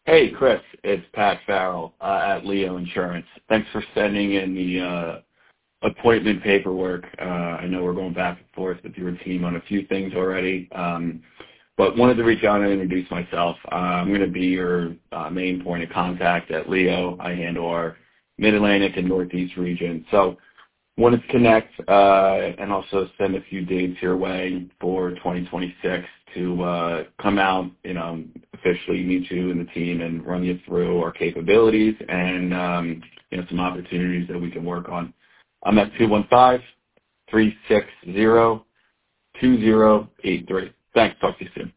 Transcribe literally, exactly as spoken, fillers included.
Hey, Chris, it's Pat Farrell uh, at Leo Insurance. Thanks for sending in the uh, appointment paperwork. Uh, I know we're going back and forth with your team on a few things already, um, but wanted to reach out and introduce myself. Uh, I'm going to be your uh, main point of contact at Leo. I handle our Mid-Atlantic and Northeast region. So wanted to connect uh, and also send a few dates your way for twenty twenty-six to uh, come out, you know, officially meet you and the team and run you through our capabilities and, um, you know, some opportunities that we can work on. I'm at two one five, three six zero, two zero eight three. Thanks. Talk to you soon.